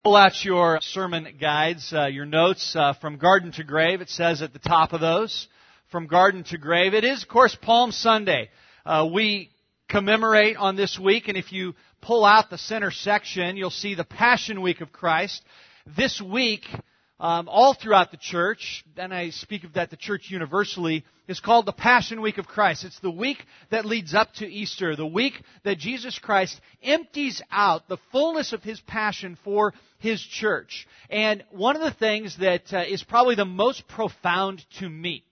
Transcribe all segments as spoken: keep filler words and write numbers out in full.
Pull out your sermon guides, uh, your notes uh, from Garden to Grave. It says at the top of those, from Garden to Grave. It is, of course, Palm Sunday. Uh, we commemorate on this week, and if you pull out the center section, you'll see the Passion Week of Christ. This week, um, all throughout the church, and I speak of that the church universally, is called the Passion Week of Christ. It's the week that leads up to Easter, the week that Jesus Christ empties out the fullness of His passion for His church. And one of the things that uh, is probably the most profound to me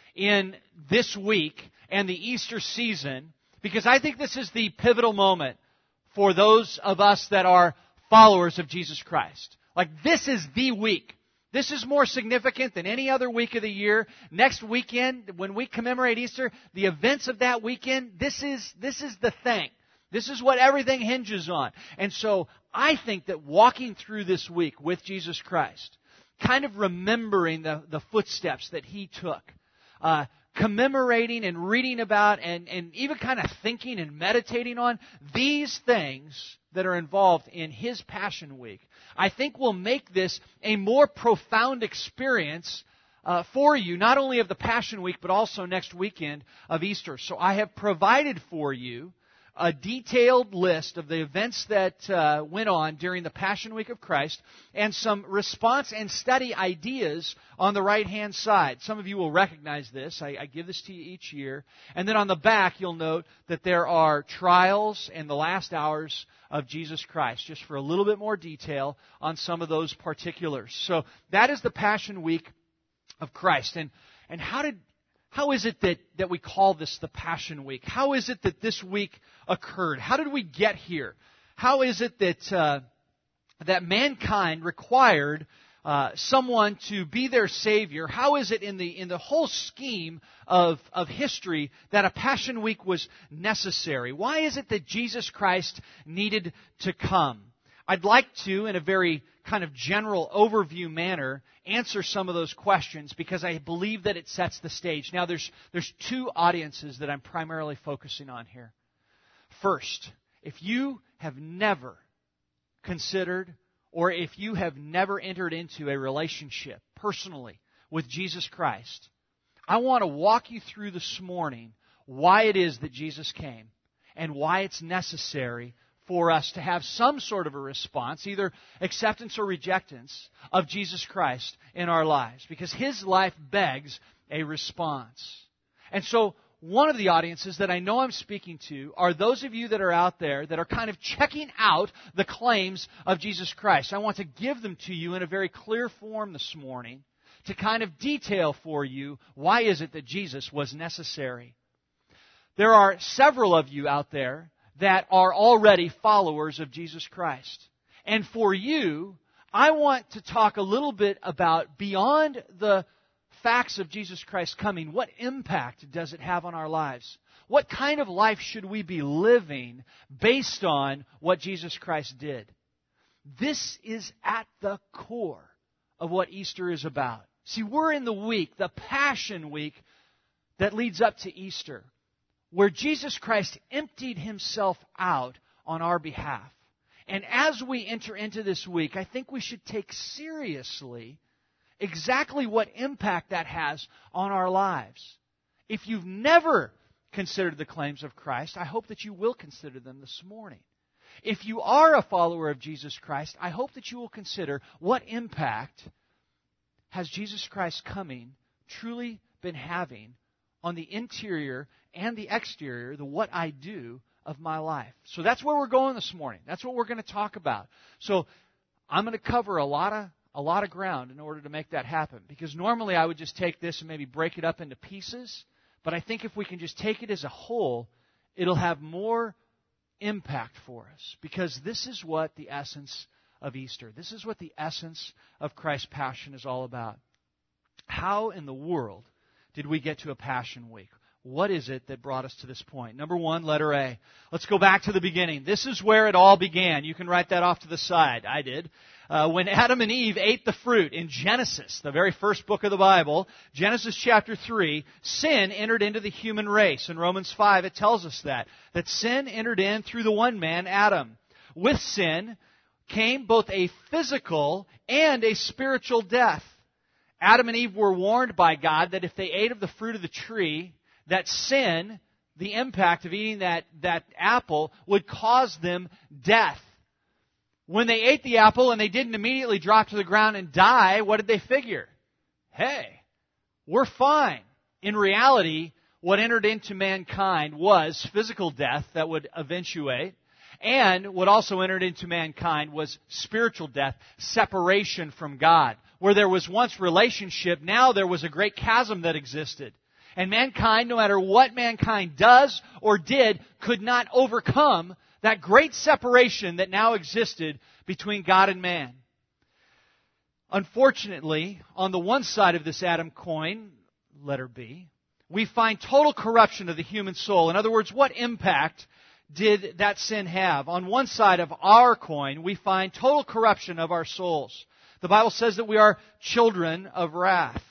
in this week and the Easter season, because I think this is the pivotal moment for those of us that are followers of Jesus Christ. Like, this is the week. This is more significant than any other week of the year. Next weekend, when we commemorate Easter, the events of that weekend, this is this is the thing. This is what everything hinges on. And so I think that walking through this week with Jesus Christ, kind of remembering the, the footsteps that He took, uh, commemorating and reading about and, and even kind of thinking and meditating on these things that are involved in His Passion Week, I think will make this a more profound experience uh, for you, not only of the Passion Week, but also next weekend of Easter. So I have provided for you a detailed list of the events that uh, went on during the Passion Week of Christ and some response and study ideas on the right-hand side. Some of you will recognize this. I, I give this to you each year. And then on the back, you'll note that there are trials and the last hours of Jesus Christ, just for a little bit more detail on some of those particulars. So that is the Passion Week of Christ. And, and how did... How is it that, that we call this the Passion Week? How is it that this week occurred? How did we get here? How is it that uh, that mankind required uh, someone to be their Savior? How is it in the in the whole scheme of of history that a Passion Week was necessary? Why is it that Jesus Christ needed to come? I'd like to, in a very kind of general overview manner, answer some of those questions because I believe that it sets the stage. Now, there's there's two audiences that I'm primarily focusing on here. First, if you have never considered or if you have never entered into a relationship personally with Jesus Christ, I want to walk you through this morning why it is that Jesus came and why it's necessary for us to have some sort of a response, either acceptance or rejectance, of Jesus Christ in our lives. Because His life begs a response. And so one of the audiences that I know I'm speaking to are those of you that are out there that are kind of checking out the claims of Jesus Christ. I want to give them to you in a very clear form this morning to kind of detail for you why is it that Jesus was necessary. There are several of you out there that are already followers of Jesus Christ. And for you, I want to talk a little bit about, beyond the facts of Jesus Christ coming, what impact does it have on our lives? What kind of life should we be living based on what Jesus Christ did? This is at the core of what Easter is about. See, we're in the week, the Passion Week, that leads up to Easter, where Jesus Christ emptied Himself out on our behalf. And as we enter into this week, I think we should take seriously exactly what impact that has on our lives. If you've never considered the claims of Christ, I hope that you will consider them this morning. If you are a follower of Jesus Christ, I hope that you will consider what impact has Jesus Christ coming truly been having on the interior and the exterior, the what I do of my life. So that's where we're going this morning. That's what we're going to talk about. So I'm going to cover a lot of a lot of ground in order to make that happen. Because normally I would just take this and maybe break it up into pieces. But I think if we can just take it as a whole, it'll have more impact for us. Because this is what the essence of Easter, this is what the essence of Christ's passion is all about. How in the world did we get to a Passion Week? What is it that brought us to this point? Number one, letter A. Let's go back to the beginning. This is where it all began. You can write that off to the side. I did. Uh, when Adam and Eve ate the fruit in Genesis, the very first book of the Bible, Genesis chapter three, sin entered into the human race. In Romans five, it tells us that. That sin entered in through the one man, Adam. With sin came both a physical and a spiritual death. Adam and Eve were warned by God that if they ate of the fruit of the tree, that sin, the impact of eating that, that apple, would cause them death. When they ate the apple and they didn't immediately drop to the ground and die, what did they figure? Hey, we're fine. In reality, what entered into mankind was physical death that would eventuate, and what also entered into mankind was spiritual death, separation from God. Where there was once relationship, now there was a great chasm that existed. And mankind, no matter what mankind does or did, could not overcome that great separation that now existed between God and man. Unfortunately, on the one side of this Adam coin, letter B, we find total corruption of the human soul. In other words, what impact did that sin have? On one side of our coin, we find total corruption of our souls. The Bible says that we are children of wrath.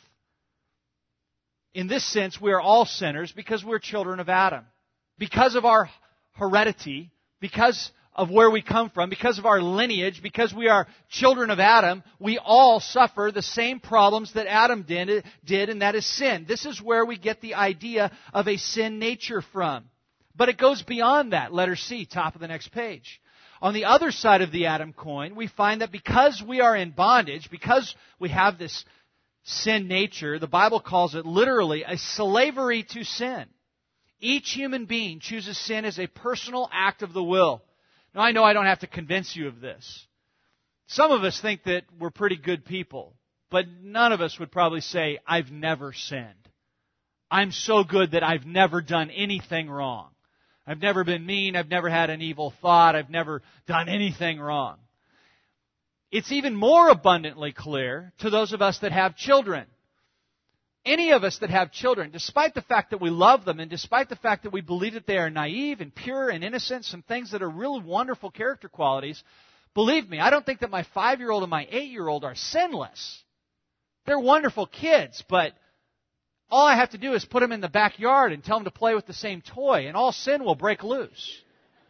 In this sense, we are all sinners because we're children of Adam. Because of our heredity, because of where we come from, because of our lineage, because we are children of Adam, we all suffer the same problems that Adam did, did, and that is sin. This is where we get the idea of a sin nature from. But it goes beyond that. Letter C, top of the next page. On the other side of the Adam coin, we find that because we are in bondage, because we have this sin nature, the Bible calls it literally a slavery to sin. Each human being chooses sin as a personal act of the will. Now, I know I don't have to convince you of this. Some of us think that we're pretty good people, but none of us would probably say, I've never sinned. I'm so good that I've never done anything wrong. I've never been mean. I've never had an evil thought. I've never done anything wrong. It's even more abundantly clear to those of us that have children. Any of us that have children, despite the fact that we love them and despite the fact that we believe that they are naive and pure and innocent, some things that are really wonderful character qualities, believe me, I don't think that my five-year-old and my eight-year-old are sinless. They're wonderful kids, but all I have to do is put them in the backyard and tell them to play with the same toy, and all sin will break loose.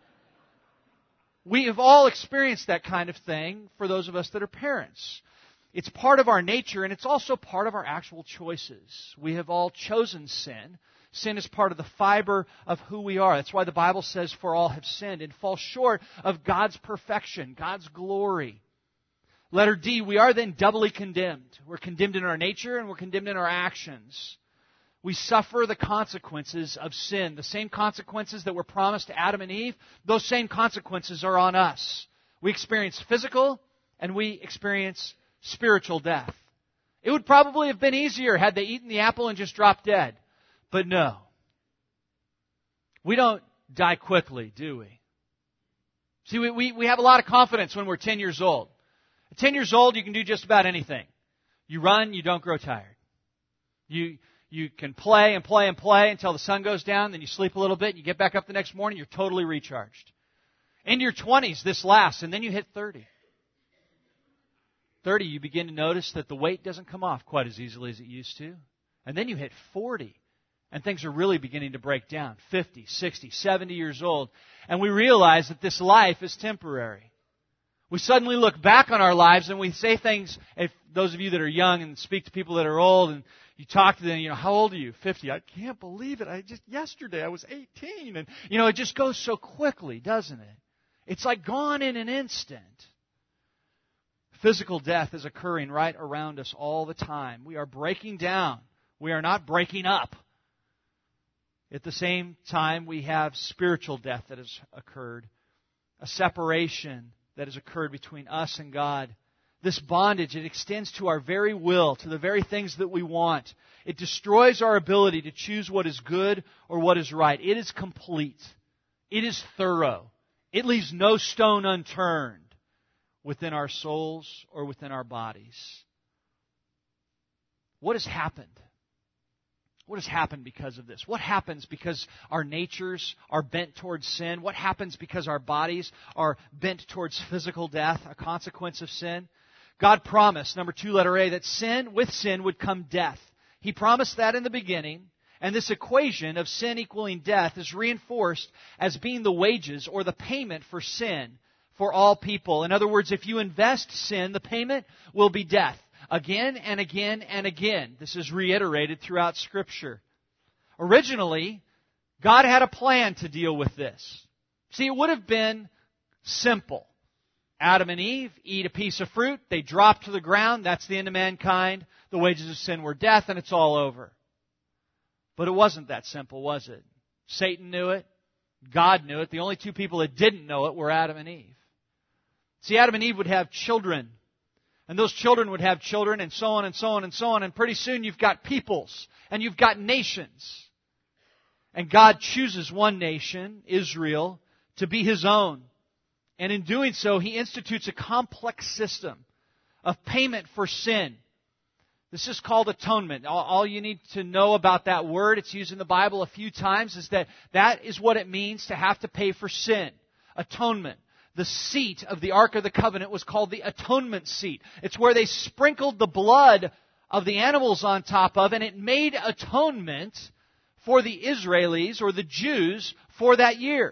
We have all experienced that kind of thing for those of us that are parents. It's part of our nature, and it's also part of our actual choices. We have all chosen sin. Sin is part of the fiber of who we are. That's why the Bible says, for all have sinned and fall short of God's perfection, God's glory. Letter D, we are then doubly condemned. We're condemned in our nature and we're condemned in our actions. We suffer the consequences of sin. The same consequences that were promised to Adam and Eve, those same consequences are on us. We experience physical and we experience spiritual death. It would probably have been easier had they eaten the apple and just dropped dead. But no. We don't die quickly, do we? See, we, we, we have a lot of confidence when we're ten years old. At ten years old, you can do just about anything. You run, you don't grow tired. You... You can play and play and play until the sun goes down, then you sleep a little bit, you get back up the next morning, you're totally recharged. In your twenties, this lasts, and then you hit thirty. thirty, you begin to notice that the weight doesn't come off quite as easily as it used to. And then you hit forty, and things are really beginning to break down. fifty, sixty, seventy years old, and we realize that this life is temporary. We suddenly look back on our lives and we say things, if those of you that are young and speak to people that are old, and you talk to them, you know, how old are you? fifty. I can't believe it. I just, yesterday I was eighteen. And, you know, it just goes so quickly, doesn't it? It's like gone in an instant. Physical death is occurring right around us all the time. We are breaking down. We are not breaking up. At the same time, we have spiritual death that has occurred. A separation that has occurred between us and God. This bondage, it extends to our very will, to the very things that we want. It destroys our ability to choose what is good or what is right. It is complete. It is thorough. It leaves no stone unturned within our souls or within our bodies. What has happened? What has happened because of this? What happens because our natures are bent towards sin? What happens because our bodies are bent towards physical death, a consequence of sin? God promised, number two, letter A, that sin, with sin would come death. He promised that in the beginning, and this equation of sin equaling death is reinforced as being the wages or the payment for sin for all people. In other words, if you invest sin, the payment will be death. Again and again and again. This is reiterated throughout Scripture. Originally, God had a plan to deal with this. See, it would have been simple. Adam and Eve eat a piece of fruit, they drop to the ground, that's the end of mankind. The wages of sin were death, and it's all over. But it wasn't that simple, was it? Satan knew it. God knew it. The only two people that didn't know it were Adam and Eve. See, Adam and Eve would have children. And those children would have children, and so on and so on and so on. And pretty soon you've got peoples, and you've got nations. And God chooses one nation, Israel, to be His own. And in doing so, He institutes a complex system of payment for sin. This is called atonement. All you need to know about that word, it's used in the Bible a few times, is that that is what it means to have to pay for sin. Atonement. The seat of the Ark of the Covenant was called the atonement seat. It's where they sprinkled the blood of the animals on top of, and it made atonement for the Israelis or the Jews for that year.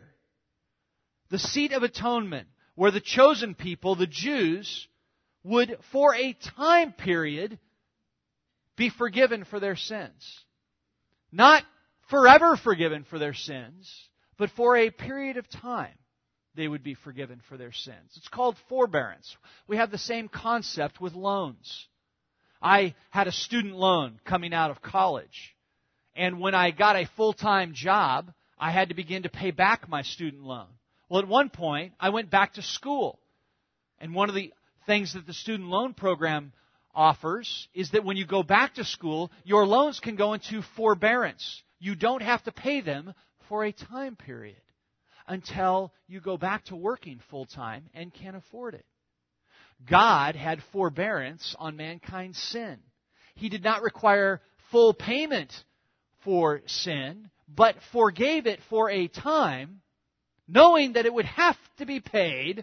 The seat of atonement, where the chosen people, the Jews, would, for a time period, be forgiven for their sins. Not forever forgiven for their sins, but for a period of time they would be forgiven for their sins. It's called forbearance. We have the same concept with loans. I had a student loan coming out of college, and when I got a full-time job, I had to begin to pay back my student loan. Well, at one point, I went back to school, and one of the things that the student loan program offers is that when you go back to school, your loans can go into forbearance. You don't have to pay them for a time period until you go back to working full-time and can afford it. God had forbearance on mankind's sin. He did not require full payment for sin, but forgave it for a time, knowing that it would have to be paid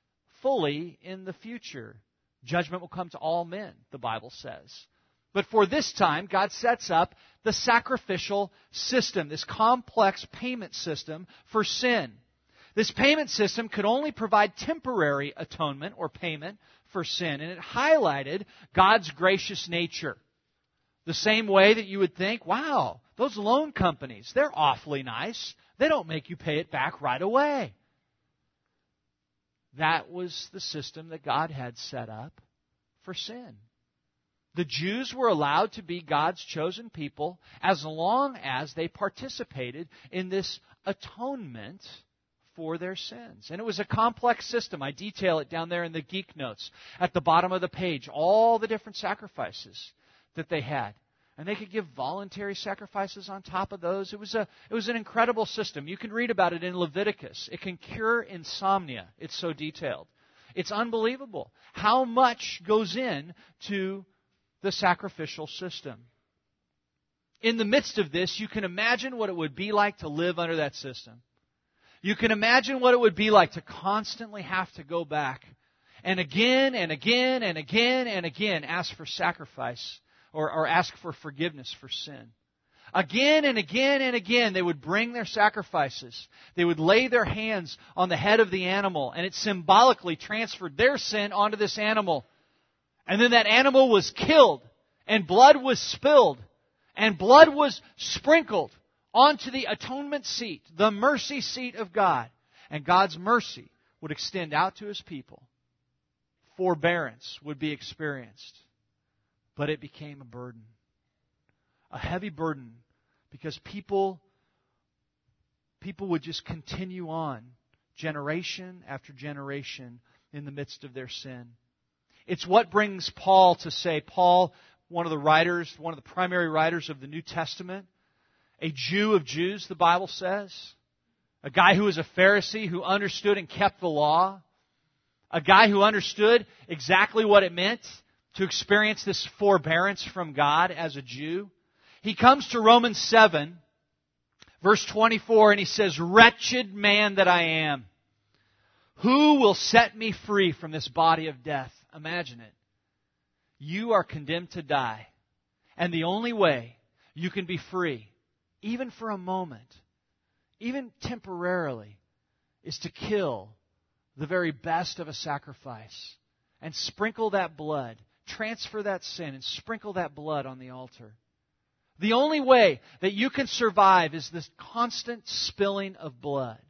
fully in the future. Judgment will come to all men, the Bible says. But for this time, God sets up the sacrificial system, this complex payment system for sin. This payment system could only provide temporary atonement or payment for sin, and it highlighted God's gracious nature. The same way that you would think, wow, those loan companies, they're awfully nice. They don't make you pay it back right away. That was the system that God had set up for sin. The Jews were allowed to be God's chosen people as long as they participated in this atonement for their sins. And it was a complex system. I detail it down there in the geek notes at the bottom of the page, all the different sacrifices that they had. And they could give voluntary sacrifices on top of those. It was a it was an incredible system. You can read about it in Leviticus. It can cure insomnia. It's so detailed. It's unbelievable how much goes in to the sacrificial system. In the midst of this, you can imagine what it would be like to live under that system. You can imagine what it would be like to constantly have to go back and again and again and again and again ask for sacrifice or, or ask for forgiveness for sin. Again and again and again, they would bring their sacrifices. They would lay their hands on the head of the animal, and it symbolically transferred their sin onto this animal. And then that animal was killed, and blood was spilled, and blood was sprinkled onto the atonement seat, the mercy seat of God. And God's mercy would extend out to His people. Forbearance would be experienced. But it became a burden. A heavy burden, because people, people would just continue on generation after generation in the midst of their sin. It's what brings Paul to say, Paul, one of the writers, one of the primary writers of the New Testament, a Jew of Jews, the Bible says, a guy who was a Pharisee who understood and kept the law, a guy who understood exactly what it meant to experience this forbearance from God as a Jew. He comes to Romans seven, verse twenty-four, and he says, "Wretched man that I am, who will set me free from this body of death?" Imagine it. You are condemned to die. And the only way you can be free, even for a moment, even temporarily, is to kill the very best of a sacrifice and sprinkle that blood, transfer that sin and sprinkle that blood on the altar. The only way that you can survive is this constant spilling of blood.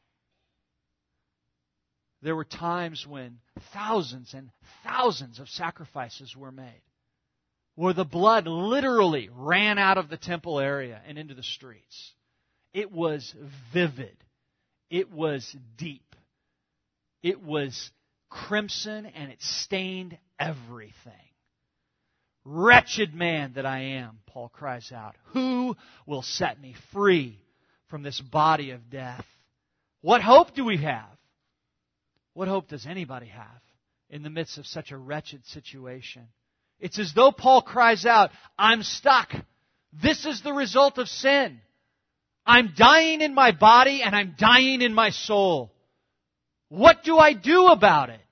There were times when thousands and thousands of sacrifices were made, where the blood literally ran out of the temple area and into the streets. It was vivid. It was deep. It was crimson, and it stained everything. Wretched man that I am, Paul cries out. Who will set me free from this body of death? What hope do we have? What hope does anybody have in the midst of such a wretched situation? It's as though Paul cries out, I'm stuck. This is the result of sin. I'm dying in my body and I'm dying in my soul. What do I do about it?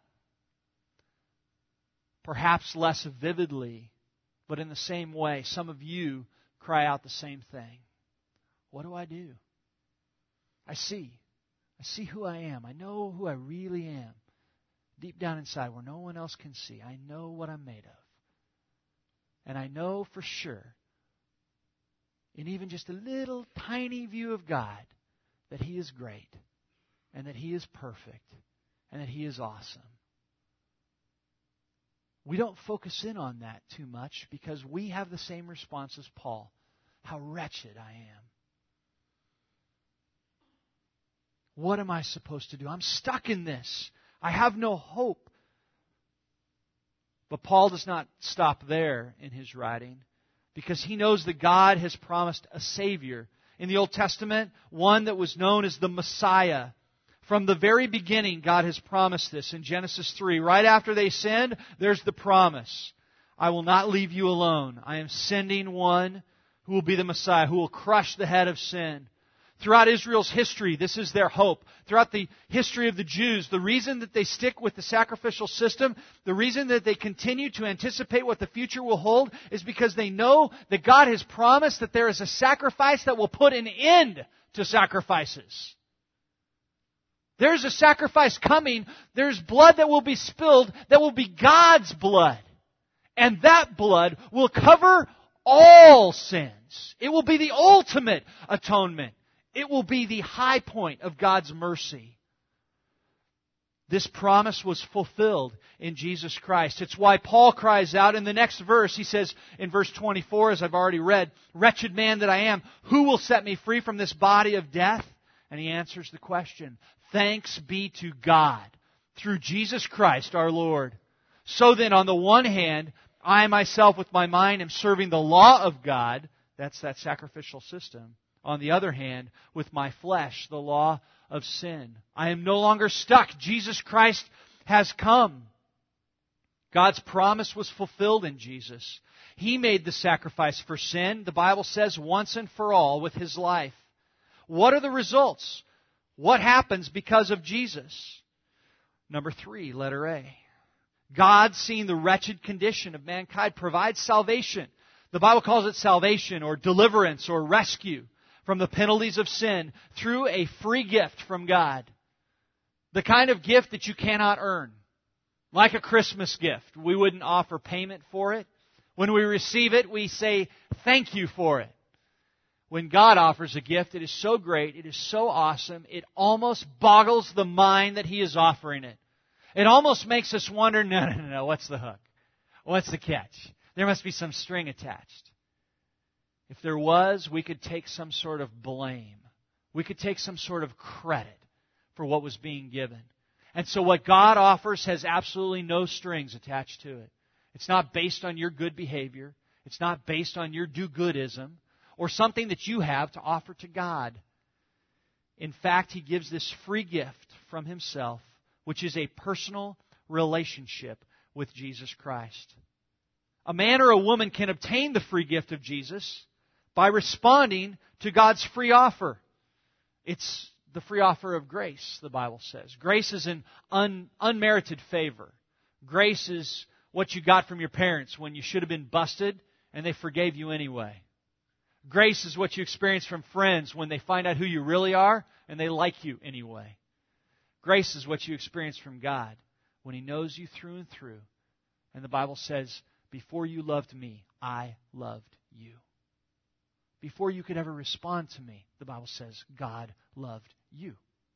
Perhaps less vividly, but in the same way, some of you cry out the same thing. What do I do? I see. I see who I am. I know who I really am. Deep down inside where no one else can see. I know what I'm made of. And I know for sure, in even just a little tiny view of God, that He is great and that He is perfect and that He is awesome. We don't focus in on that too much because we have the same response as Paul. How wretched I am. What am I supposed to do? I'm stuck in this. I have no hope. But Paul does not stop there in his writing because he knows that God has promised a Savior. In the Old Testament, one that was known as the Messiah. From the very beginning, God has promised this in Genesis three. Right after they sinned, there's the promise. I will not leave you alone. I am sending one who will be the Messiah, who will crush the head of sin. Throughout Israel's history, this is their hope. Throughout the history of the Jews, the reason that they stick with the sacrificial system, the reason that they continue to anticipate what the future will hold, is because they know that God has promised that there is a sacrifice that will put an end to sacrifices. There's a sacrifice coming. There's blood that will be spilled that will be God's blood. And that blood will cover all sins. It will be the ultimate atonement. It will be the high point of God's mercy. This promise was fulfilled in Jesus Christ. It's why Paul cries out in the next verse. He says in verse twenty-four, as I've already read, Wretched man that I am, who will set me free from this body of death? And he answers the question, Thanks be to God through Jesus Christ our Lord. So then, on the one hand, I myself with my mind am serving the law of God. That's that sacrificial system. On the other hand, with my flesh, the law of sin. I am no longer stuck. Jesus Christ has come. God's promise was fulfilled in Jesus. He made the sacrifice for sin, the Bible says, once and for all with His life. What are the results? What happens because of Jesus? Number three, letter A. God, seeing the wretched condition of mankind, provides salvation. The Bible calls it salvation or deliverance or rescue from the penalties of sin through a free gift from God. The kind of gift that you cannot earn. Like a Christmas gift. We wouldn't offer payment for it. When we receive it, we say thank you for it. When God offers a gift, it is so great, it is so awesome, it almost boggles the mind that He is offering it. It almost makes us wonder, no, no, no, no, what's the hook? What's the catch? There must be some string attached. If there was, we could take some sort of blame. We could take some sort of credit for what was being given. And so what God offers has absolutely no strings attached to it. It's not based on your good behavior. It's not based on your do-goodism or something that you have to offer to God. In fact, He gives this free gift from Himself, which is a personal relationship with Jesus Christ. A man or a woman can obtain the free gift of Jesus by responding to God's free offer. It's the free offer of grace, the Bible says. Grace is an un, unmerited favor. Grace is what you got from your parents when you should have been busted and they forgave you anyway. Grace is what you experience from friends when they find out who you really are and they like you anyway. Grace is what you experience from God when He knows you through and through. And the Bible says, before you loved me, I loved you. Before you could ever respond to me, the Bible says, God loved you.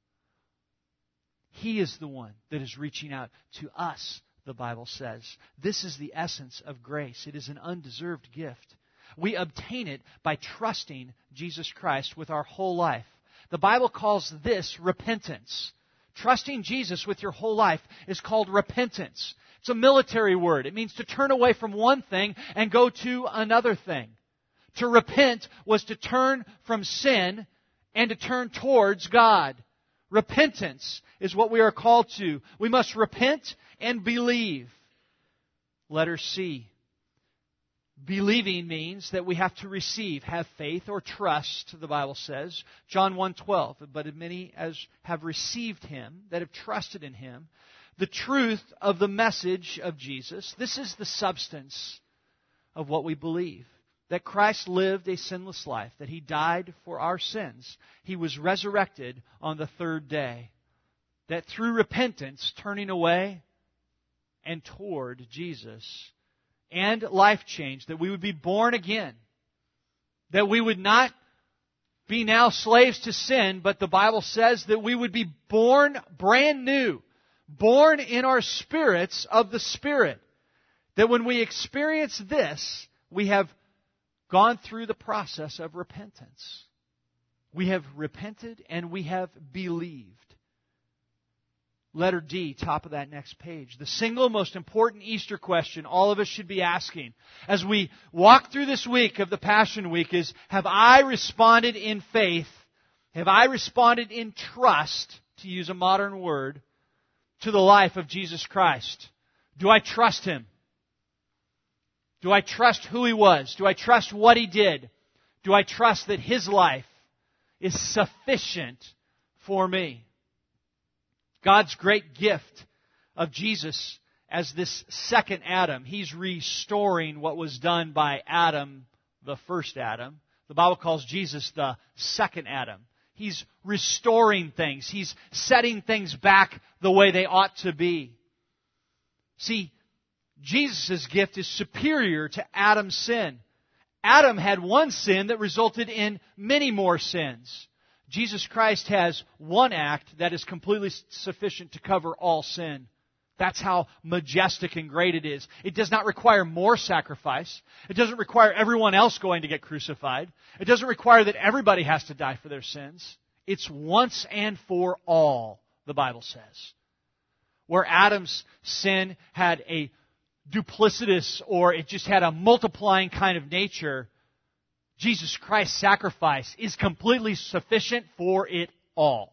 He is the one that is reaching out to us, the Bible says. This is the essence of grace. It is an undeserved gift. We obtain it by trusting Jesus Christ with our whole life. The Bible calls this repentance. Trusting Jesus with your whole life is called repentance. It's a military word. It means to turn away from one thing and go to another thing. To repent was to turn from sin and to turn towards God. Repentance is what we are called to. We must repent and believe. Letter C. Believing means that we have to receive, have faith or trust, the Bible says. John one twelve, but as many as have received Him, that have trusted in Him, the truth of the message of Jesus, this is the substance of what we believe. That Christ lived a sinless life, that He died for our sins. He was resurrected on the third day. That through repentance, turning away and toward Jesus, and life change, that we would be born again. That we would not be now slaves to sin, but the Bible says that we would be born brand new. Born in our spirits of the Spirit. That when we experience this, we have gone through the process of repentance. We have repented and we have believed. Letter D, top of that next page. The single most important Easter question all of us should be asking as we walk through this week of the Passion Week is, have I responded in faith? Have I responded in trust, to use a modern word, to the life of Jesus Christ? Do I trust Him? Do I trust who He was? Do I trust what He did? Do I trust that His life is sufficient for me? God's great gift of Jesus as this second Adam. He's restoring what was done by Adam, the first Adam. The Bible calls Jesus the second Adam. He's restoring things. He's setting things back the way they ought to be. See, Jesus' gift is superior to Adam's sin. Adam had one sin that resulted in many more sins. Jesus Christ has one act that is completely sufficient to cover all sin. That's how majestic and great it is. It does not require more sacrifice. It doesn't require everyone else going to get crucified. It doesn't require that everybody has to die for their sins. It's once and for all, the Bible says. Where Adam's sin had a duplicitous or it just had a multiplying kind of nature, Jesus Christ's sacrifice is completely sufficient for it all.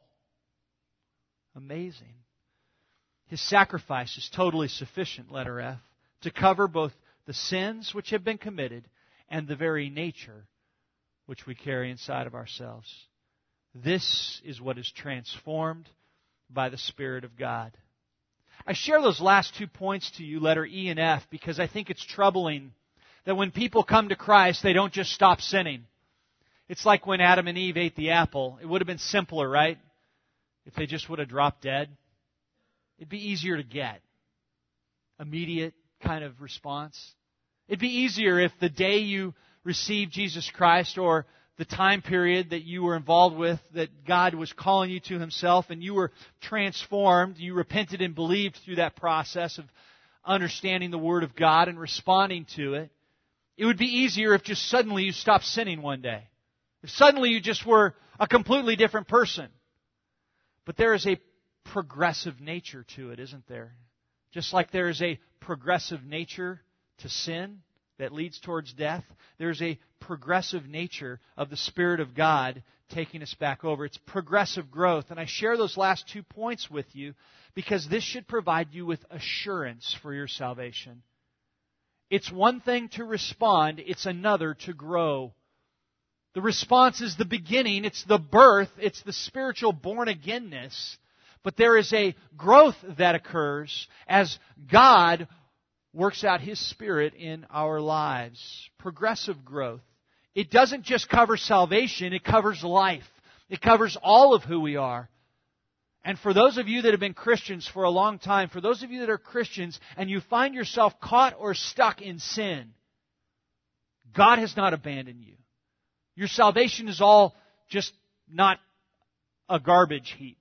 Amazing. His sacrifice is totally sufficient, letter F, to cover both the sins which have been committed and the very nature which we carry inside of ourselves. This is what is transformed by the Spirit of God. I share those last two points to you, letter E and F, because I think it's troubling that when people come to Christ, they don't just stop sinning. It's like when Adam and Eve ate the apple. It would have been simpler, right? If they just would have dropped dead. It'd be easier to get. Immediate kind of response. It'd be easier if the day you received Jesus Christ or the time period that you were involved with, that God was calling you to Himself and you were transformed, you repented and believed through that process of understanding the Word of God and responding to it. It would be easier if just suddenly you stopped sinning one day. If suddenly you just were a completely different person. But there is a progressive nature to it, isn't there? Just like there is a progressive nature to sin that leads towards death, there's a progressive nature of the Spirit of God taking us back over. It's progressive growth. And I share those last two points with you because this should provide you with assurance for your salvation. It's one thing to respond, it's another to grow. The response is the beginning, it's the birth, it's the spiritual born-againness. But there is a growth that occurs as God works out His Spirit in our lives. Progressive growth. It doesn't just cover salvation, it covers life. It covers all of who we are. And for those of you that have been Christians for a long time, for those of you that are Christians and you find yourself caught or stuck in sin, God has not abandoned you. Your salvation is all just not a garbage heap.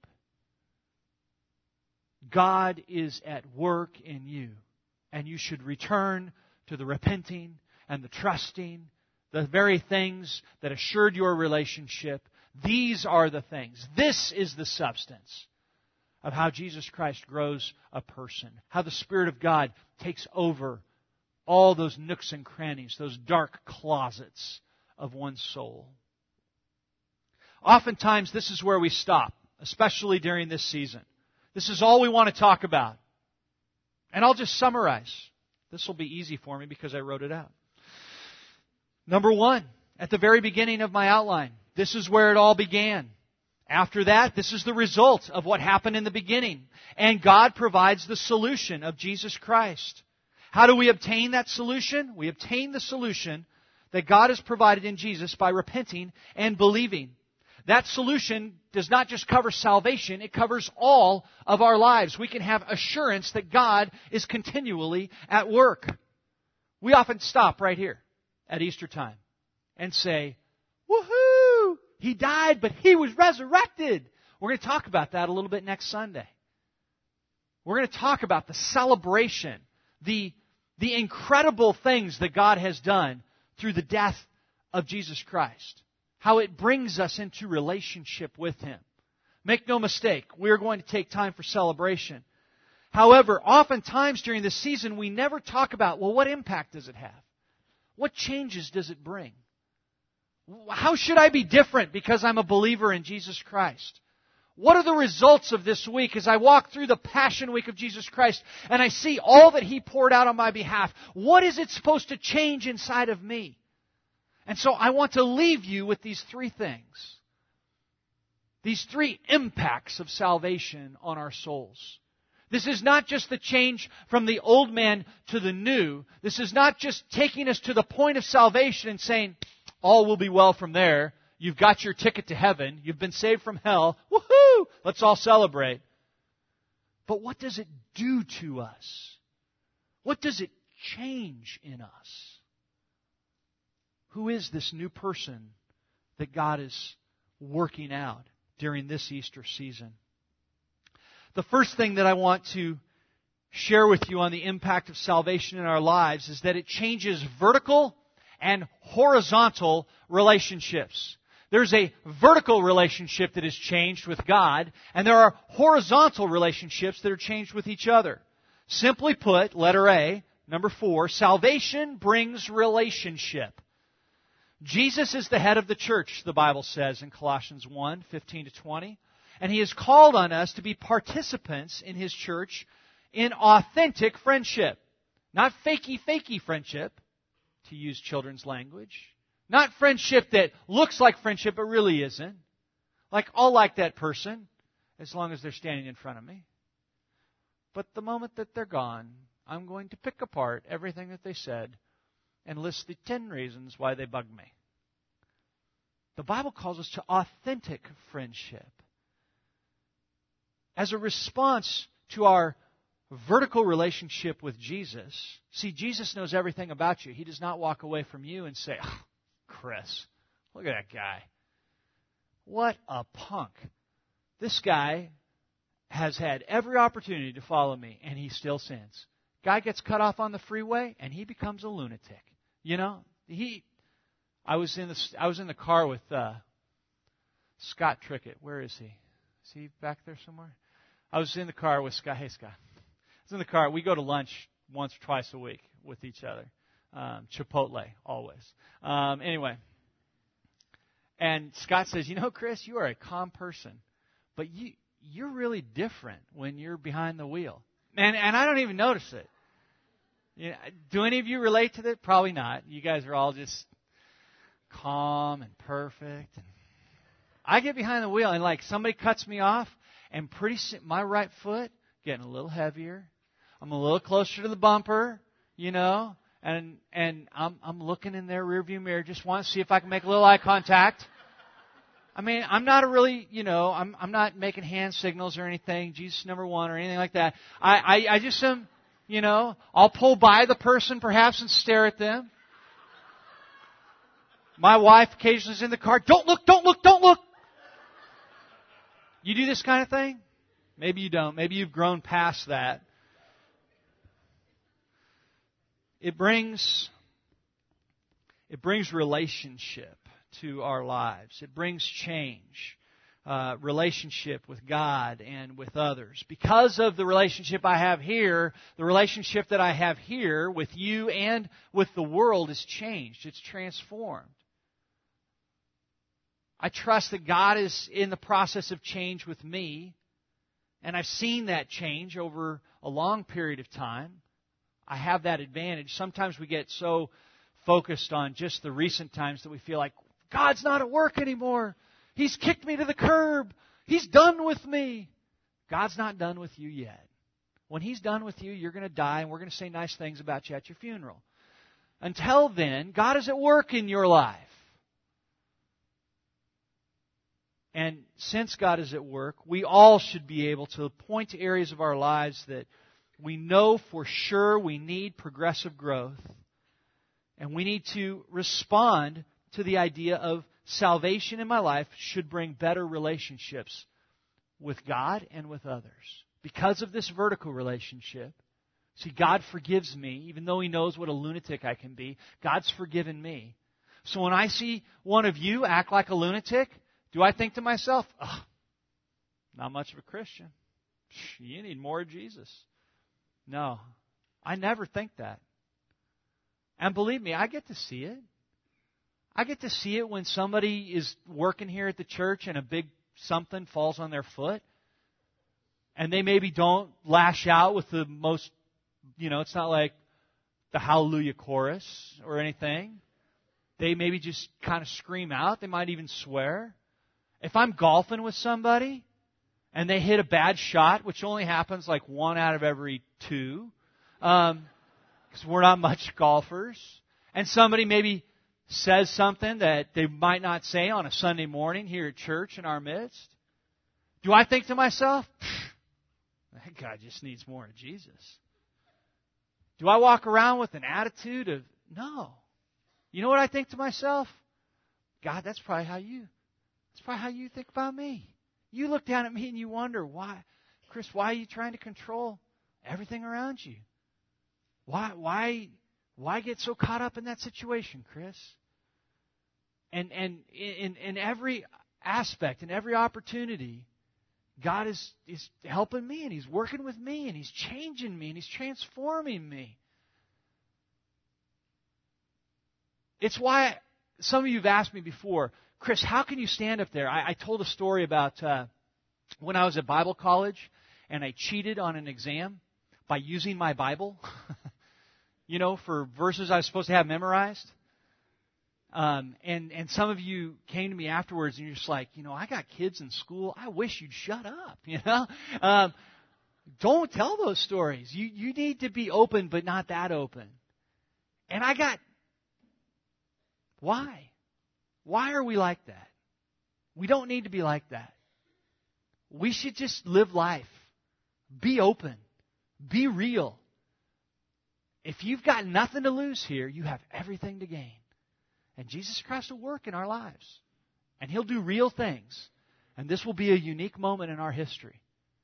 God is at work in you, and you should return to the repenting and the trusting, the very things that assured your relationship. These are the things. This is the substance of how Jesus Christ grows a person, how the Spirit of God takes over all those nooks and crannies, those dark closets of one's soul. Oftentimes, this is where we stop, especially during this season. This is all we want to talk about. And I'll just summarize. This will be easy for me because I wrote it out. Number one, at the very beginning of my outline, this is where it all began. After that, this is the result of what happened in the beginning. And God provides the solution of Jesus Christ. How do we obtain that solution? We obtain the solution that God has provided in Jesus by repenting and believing. That solution does not just cover salvation, it covers all of our lives. We can have assurance that God is continually at work. We often stop right here at Easter time and say, woohoo! He died, but He was resurrected. We're going to talk about that a little bit next Sunday. We're going to talk about the celebration, the, the incredible things that God has done through the death of Jesus Christ. How it brings us into relationship with Him. Make no mistake, we're going to take time for celebration. However, oftentimes during this season, we never talk about, well, what impact does it have? What changes does it bring? How should I be different because I'm a believer in Jesus Christ? What are the results of this week as I walk through the Passion Week of Jesus Christ and I see all that He poured out on my behalf? What is it supposed to change inside of me? And so I want to leave you with these three things. These three impacts of salvation on our souls. This is not just the change from the old man to the new. This is not just taking us to the point of salvation and saying, all will be well from there. You've got your ticket to heaven. You've been saved from hell. Woohoo! Let's all celebrate. But what does it do to us? What does it change in us? Who is this new person that God is working out during this Easter season? The first thing that I want to share with you on the impact of salvation in our lives is that it changes vertical and horizontal relationships. There's a vertical relationship that is changed with God, and there are horizontal relationships that are changed with each other. Simply put, letter A, number four, salvation brings relationship. Jesus is the head of the church, the Bible says in Colossians one, fifteen to twenty. And He has called on us to be participants in His church in authentic friendship. Not fakey, fakey friendship, to use children's language. Not friendship that looks like friendship but really isn't. Like, I'll like that person as long as they're standing in front of me. But the moment that they're gone, I'm going to pick apart everything that they said and list the ten reasons why they bug me. The Bible calls us to authentic friendship. As a response to our vertical relationship with Jesus, see, Jesus knows everything about you. He does not walk away from you and say, oh, Chris, look at that guy. What a punk. This guy has had every opportunity to follow me, and he still sins. Guy gets cut off on the freeway, and he becomes a lunatic. You know, he. I was in the I was in the car with uh, Scott Trickett. Where is he? Is he back there somewhere? I was in the car with Scott. Hey, Scott. I was in the car. We go to lunch once or twice a week with each other. Um, Chipotle, always. Um, anyway. And Scott says, you know, Chris, you are a calm person, but you, you're really different when you're behind the wheel. And, and I don't even notice it. You know, do any of you relate to that? Probably not. You guys are all just calm and perfect. And I get behind the wheel and like somebody cuts me off, and pretty soon my right foot getting a little heavier. I'm a little closer to the bumper, you know, and and I'm I'm looking in their rearview mirror, just want to see if I can make a little eye contact. I mean, I'm not a really, you know, I'm I'm not making hand signals or anything, Jesus number one or anything like that. I, I, I just am, you know, I'll pull by the person perhaps and stare at them. My wife occasionally is in the car. Don't look, don't look, don't look. You do this kind of thing? Maybe you don't. Maybe you've grown past that. It brings, it brings relationship to our lives. It brings change, uh, relationship with God and with others. Because of the relationship I have here, the relationship that I have here with you and with the world is changed. It's transformed. I trust that God is in the process of change with me, and I've seen that change over a long period of time. I have that advantage. Sometimes we get so focused on just the recent times that we feel like, God's not at work anymore. He's kicked me to the curb. He's done with me. God's not done with you yet. When He's done with you, you're going to die, and we're going to say nice things about you at your funeral. Until then, God is at work in your life. And since God is at work, we all should be able to point to areas of our lives that we know for sure we need progressive growth. And we need to respond to the idea of salvation in my life should bring better relationships with God and with others. Because of this vertical relationship, see, God forgives me, even though He knows what a lunatic I can be. God's forgiven me. So when I see one of you act like a lunatic, do I think to myself, oh, not much of a Christian. You need more of Jesus. No, I never think that. And believe me, I get to see it. I get to see it when somebody is working here at the church and a big something falls on their foot. And they maybe don't lash out with the most, you know, it's not like the Hallelujah chorus or anything. They maybe just kind of scream out. They might even swear. If I'm golfing with somebody and they hit a bad shot, which only happens like one out of every two, um, because we're not much golfers, and somebody maybe says something that they might not say on a Sunday morning here at church in our midst, do I think to myself, that guy just needs more of Jesus? Do I walk around with an attitude of, no. You know what I think to myself? God, that's probably how you, that's probably how you think about me. You look down at me and you wonder, why, Chris, why are you trying to control everything around you? Why, why, why get so caught up in that situation, Chris? And and in in every aspect, in every opportunity, God is is helping me, and He's working with me, and He's changing me, and He's transforming me. It's why some of you have asked me before, Chris, how can you stand up there? I, I told a story about uh, when I was at Bible college, and I cheated on an exam by using my Bible. You know, for verses I was supposed to have memorized. Um, and, and some of you came to me afterwards and you're just like, you know, I got kids in school. I wish you'd shut up, you know. Um, don't tell those stories. You, you need to be open, but not that open. And I got, why? Why are we like that? We don't need to be like that. We should just live life. Be open. Be real. If you've got nothing to lose here, you have everything to gain. And Jesus Christ will work in our lives. And He'll do real things. And this will be a unique moment in our history.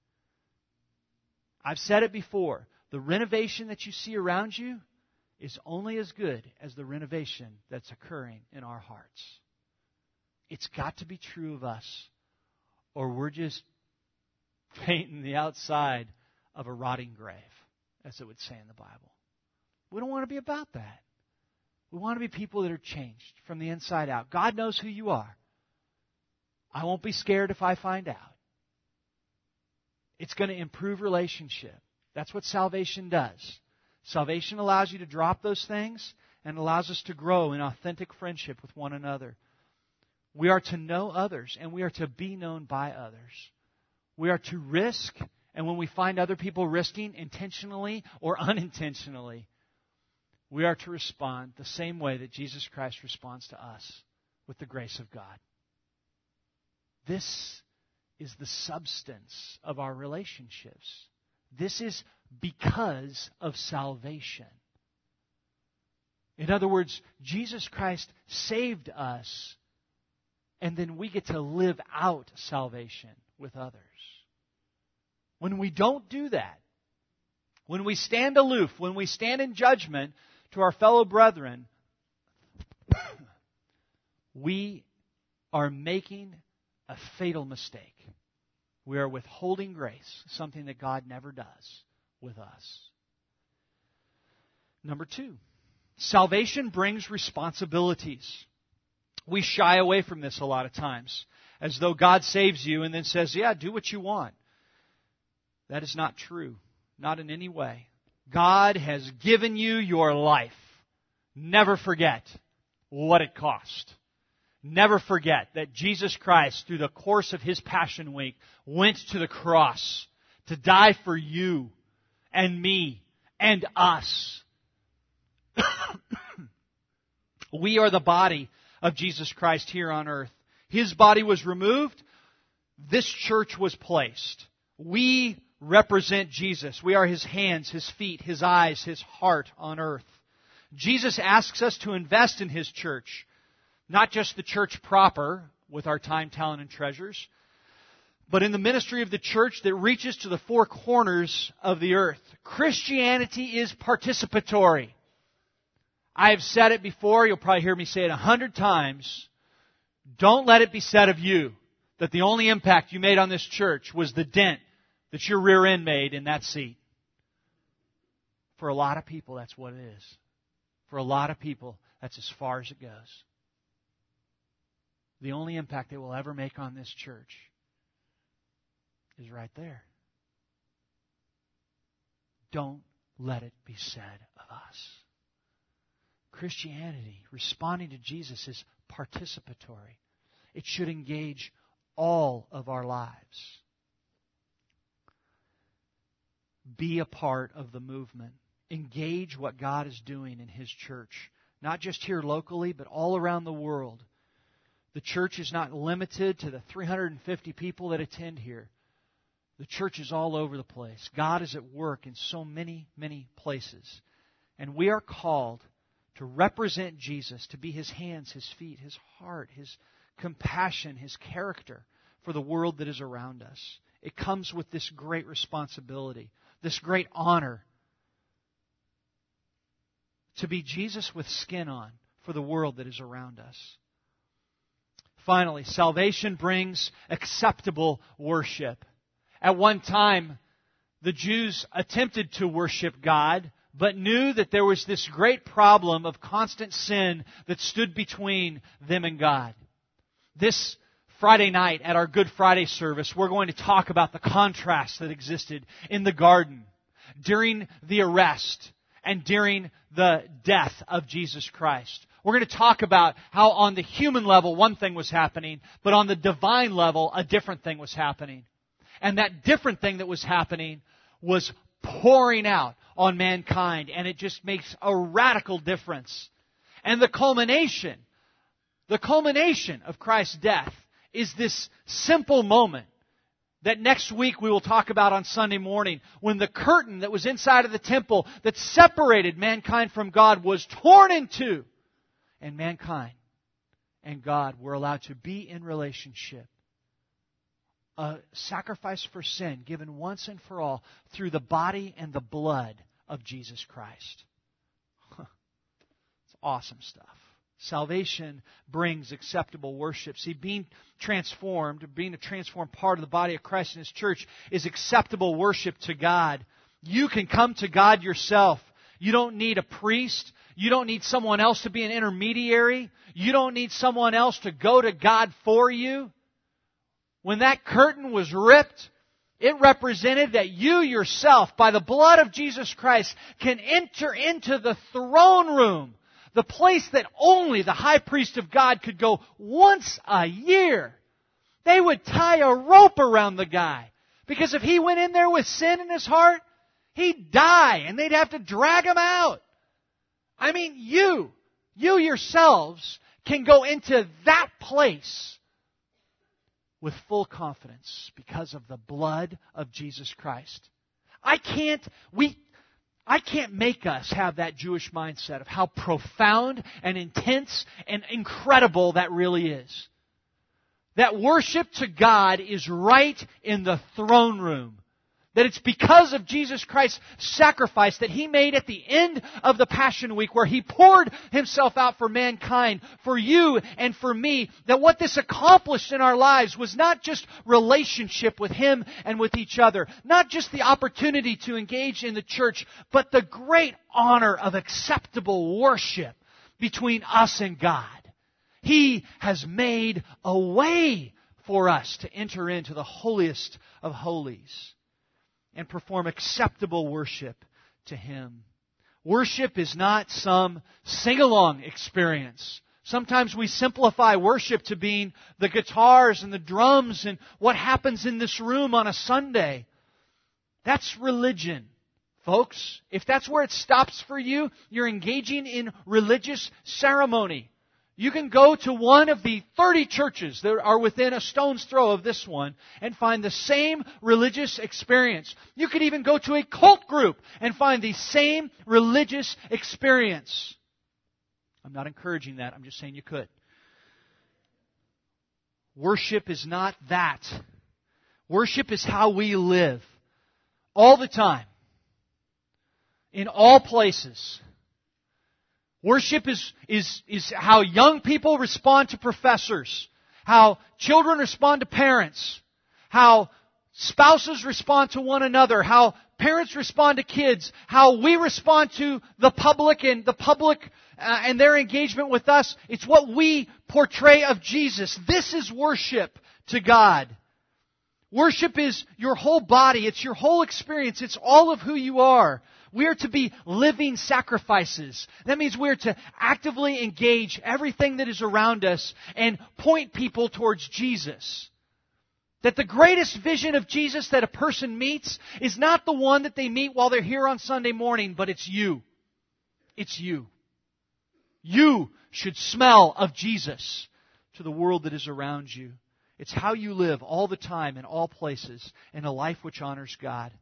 I've said it before. The renovation that you see around you is only as good as the renovation that's occurring in our hearts. It's got to be true of us, or we're just painting the outside of a rotting grave, as it would say in the Bible. We don't want to be about that. We want to be people that are changed from the inside out. God knows who you are. I won't be scared if I find out. It's going to improve relationship. That's what salvation does. Salvation allows you to drop those things and allows us to grow in authentic friendship with one another. We are to know others, and we are to be known by others. We are to risk, and when we find other people risking intentionally or unintentionally, we are to respond the same way that Jesus Christ responds to us, with the grace of God. This is the substance of our relationships. This is because of salvation. In other words, Jesus Christ saved us, and then we get to live out salvation with others. When we don't do that, when we stand aloof, when we stand in judgment to our fellow brethren, we are making a fatal mistake. We are withholding grace, something that God never does with us. Number two, salvation brings responsibilities. We shy away from this a lot of times, as though God saves you and then says, yeah, do what you want. That is not true. Not in any way. God has given you your life. Never forget what it cost. Never forget that Jesus Christ, through the course of His Passion Week, went to the cross to die for you and me and us. We are the body of Jesus Christ here on earth. His body was removed. This church was placed. We represent Jesus. We are His hands, His feet, His eyes, His heart on earth. Jesus asks us to invest in His church. Not just the church proper, with our time, talent, and treasures, but in the ministry of the church that reaches to the four corners of the earth. Christianity is participatory. I have said it before. You'll probably hear me say it a hundred times. Don't let it be said of you that the only impact you made on this church was the dent that your rear end made in that seat. For a lot of people, that's what it is. For a lot of people, that's as far as it goes. The only impact they will ever make on this church is right there. Don't let it be said of us. Christianity, responding to Jesus, is participatory. It should engage all of our lives. Be a part of the movement. Engage what God is doing in His church. Not just here locally, but all around the world. The church is not limited to the three hundred fifty people that attend here. The church is all over the place. God is at work in so many, many places. And we are called to represent Jesus, to be His hands, His feet, His heart, His compassion, His character for the world that is around us. It comes with this great responsibility, this great honor to be Jesus with skin on for the world that is around us. Finally, salvation brings acceptable worship. At one time, the Jews attempted to worship God, but knew that there was this great problem of constant sin that stood between them and God. This Friday night at our Good Friday service, we're going to talk about the contrast that existed in the garden during the arrest and during the death of Jesus Christ. We're going to talk about how on the human level one thing was happening, but on the divine level a different thing was happening. And that different thing that was happening was pouring out on mankind, and it just makes a radical difference. And the culmination, the culmination of Christ's death is this simple moment that next week we will talk about on Sunday morning, when the curtain that was inside of the temple that separated mankind from God was torn in two, and mankind and God were allowed to be in relationship. A sacrifice for sin given once and for all through the body and the blood of Jesus Christ. It's awesome stuff. Salvation brings acceptable worship. See, being transformed, being a transformed part of the body of Christ in His church is acceptable worship to God. You can come to God yourself. You don't need a priest. You don't need someone else to be an intermediary. You don't need someone else to go to God for you. When that curtain was ripped, it represented that you yourself, by the blood of Jesus Christ, can enter into the throne room, the place that only the high priest of God could go once a year. They would tie a rope around the guy, because if he went in there with sin in his heart, he'd die, and they'd have to drag him out. I mean, you, you yourselves can go into that place with full confidence because of the blood of Jesus Christ. I can't, we, I can't make us have that Jewish mindset of how profound and intense and incredible that really is. That worship to God is right in the throne room. That it's because of Jesus Christ's sacrifice that He made at the end of the Passion Week, where He poured Himself out for mankind, for you and for me, that what this accomplished in our lives was not just relationship with Him and with each other, not just the opportunity to engage in the church, but the great honor of acceptable worship between us and God. He has made a way for us to enter into the holiest of holies and perform acceptable worship to Him. Worship is not some sing-along experience. Sometimes we simplify worship to being the guitars and the drums and what happens in this room on a Sunday. That's religion, folks. If that's where it stops for you, you're engaging in religious ceremony. You can go to one of the thirty churches that are within a stone's throw of this one and find the same religious experience. You could even go to a cult group and find the same religious experience. I'm not encouraging that. I'm just saying you could. Worship is not that. Worship is how we live. All the time. In all places. Worship is, is, is how young people respond to professors, how children respond to parents, how spouses respond to one another, how parents respond to kids, how we respond to the public and the public uh, and their engagement with us. It's what we portray of Jesus. This is worship to God. Worship is your whole body. It's your whole experience. It's all of who you are. We are to be living sacrifices. That means we are to actively engage everything that is around us and point people towards Jesus. That the greatest vision of Jesus that a person meets is not the one that they meet while they're here on Sunday morning, but it's you. It's you. You should smell of Jesus to the world that is around you. It's how you live all the time in all places in a life which honors God.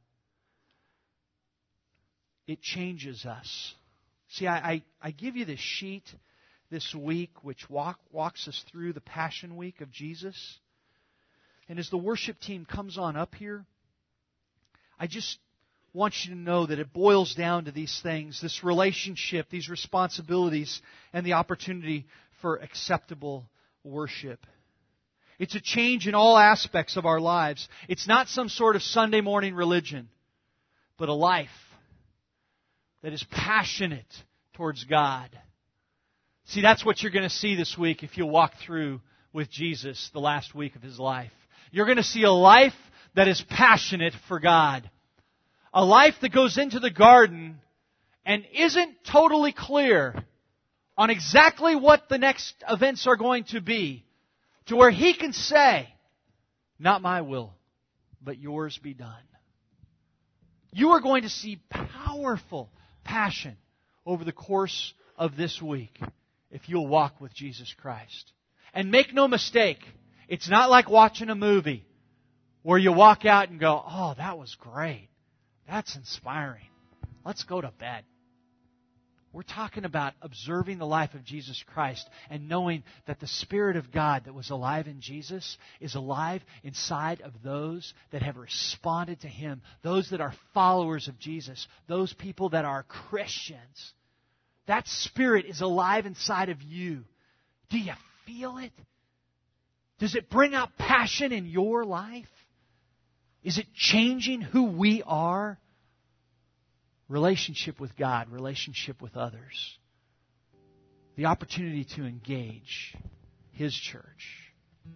It changes us. See, I, I, I give you this sheet this week which walk, walks us through the Passion Week of Jesus. And as the worship team comes on up here, I just want you to know that it boils down to these things, this relationship, these responsibilities, and the opportunity for acceptable worship. It's a change in all aspects of our lives. It's not some sort of Sunday morning religion, but a life that is passionate towards God. See, that's what you're going to see this week if you walk through with Jesus the last week of His life. You're going to see a life that is passionate for God. A life that goes into the garden and isn't totally clear on exactly what the next events are going to be, to where He can say, "Not my will, but yours be done." You are going to see powerful passion over the course of this week if you'll walk with Jesus Christ. And make no mistake, it's not like watching a movie where you walk out and go, "Oh, that was great. That's inspiring. Let's go to bed." We're talking about observing the life of Jesus Christ and knowing that the Spirit of God that was alive in Jesus is alive inside of those that have responded to Him, those that are followers of Jesus, those people that are Christians. That Spirit is alive inside of you. Do you feel it? Does it bring out passion in your life? Is it changing who we are? Relationship with God, relationship with others. The opportunity to engage His church.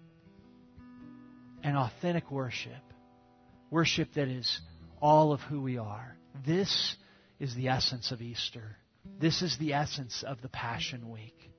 And authentic worship. Worship that is all of who we are. This is the essence of Easter. This is the essence of the Passion Week.